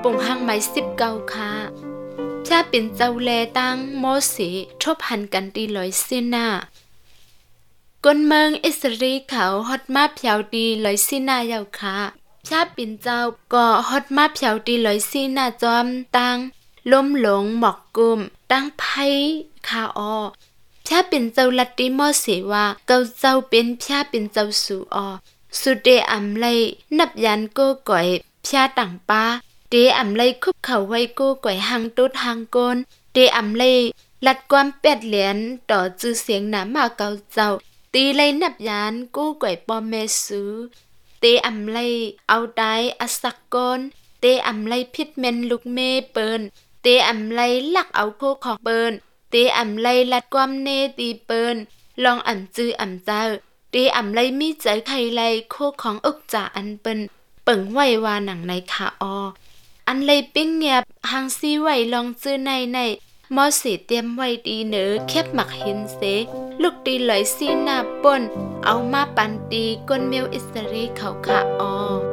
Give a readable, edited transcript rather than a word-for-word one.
ปุ่งหังไม้19ค่ะชาเป็นเจ้าแลตั้งโมสีทบหันกันตีลอยสินาก้นเมืองอิสรีเขาฮอดมาเพียวดีลอยสินาเยาค่ะชาปิ่นเจ้าก็ฮอดมาเพียวดีลอยสินาจอมตังล้มหลงหมอกกุมตั้งไพ่คาออชาปิ่นเจ้าลัดติมอสีว่าเกาเจ้าเป็นชาปิ่นเจ้าสูออสุเดอำไลนับยันโก้ก่อยพยาต่างป้าเดอำไลคุบเขาไว้โก้ก่อยหังตุดหังโกนเดอำไลลัดความเป็ดเหรียญต่อจื้อเสียงหนามาเกาเจ้าตีไลนับยันโก้ก่อยปอมเมซื้อเตอำไลเอาได้อสักกอนเตอำไลพิดเมนลูกเมเปินเตอำไลลักเอาโคของเปินเตอำไลลัดความเนตีเปินลองอ่ำจื้ออ่ำเจ้าเตอำไลมีใจไข่ไลโคของอึกจ่าอันเปินเปิ่งไว้ว่าหนังในขาอออันเลยปิ้งเงียบหังซีไว้ลองจื้อในมอสีเตรียมไว้ดีเนอแคบหมักหินเสลูกตีลอยซีหน้าป่นเอามาปันตีก้นเมียวอิสรีเขาขาออ